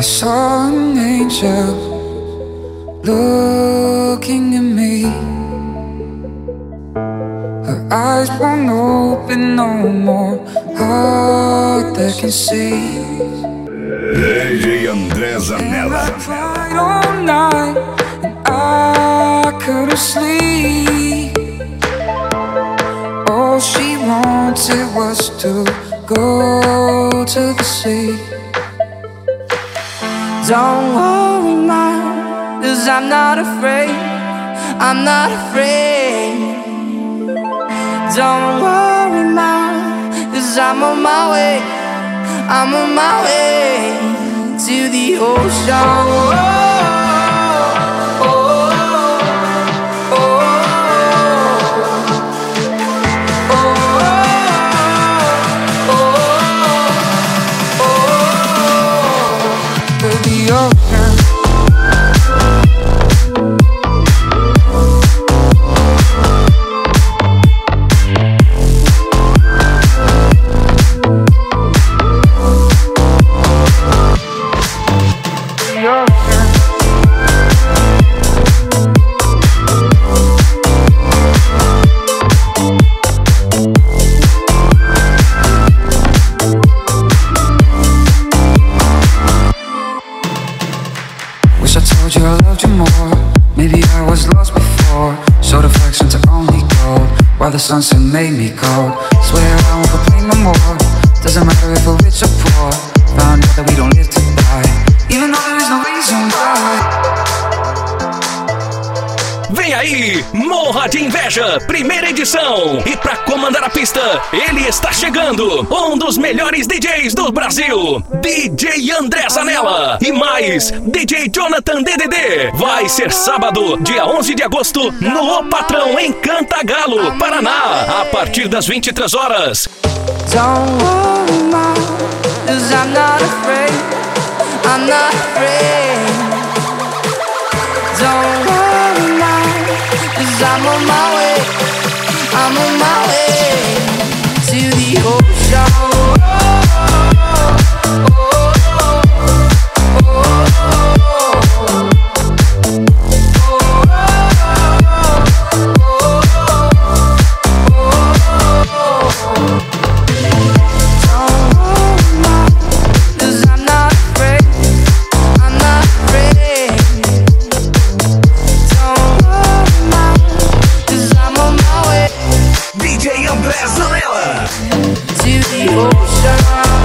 saw an angel looking at me. Her eyes won't open, no more heart that can see. DJ André Zanella. I cried all night and I couldn't sleep. All she wanted was to go to the sea. Don't worry, man, 'cause I'm not afraid. I'm not afraid. Don't worry, man, 'cause I'm on my way. I'm on my way to the ocean. Wish I told you I loved you more. Maybe I was lost before. Showed affection to only gold, while the sunset made me cold. Swear I won't complain no more. Doesn't matter if we're rich or poor. Found out that we don't live to die, even though there is no reason why. Vem aí, Morra de Inveja, primeira edição. E pra comandar a pista, ele está chegando, um dos melhores DJs do Brasil, DJ André Zanella. E mais, DJ Jonathan DDD. Vai ser sábado, dia 11 de agosto, no O Patrão, em Cantagalo, Paraná, a partir das 23 horas. Don't worry, man, 'cause I'm not afraid. I'm not afraid. Don't worry, man, 'cause I'm on my way. I'm on my way to the ocean. DJ André Zanella. To the ocean.